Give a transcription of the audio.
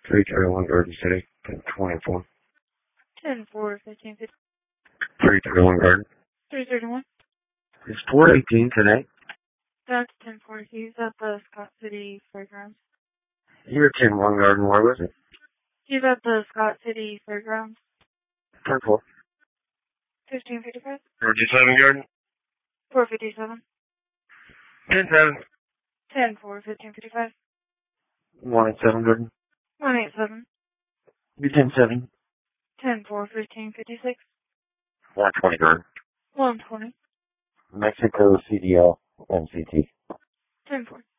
331 Garden City, 1024. 10-4-15-50. 331 Garden. 331. It's 418 today. That's 10-4. He's at the Scott City Fairgrounds. You're 101 Garden, where was it? He's at the Scott City Fairgrounds. 10-4. 1555. 37 Garden. 457. 10-7. 10-4-15-55. 187 Garden. 187. Be 10-7. 10-4-15-56. 120 Garden. 120. Mexico CDL MCT. 10-4.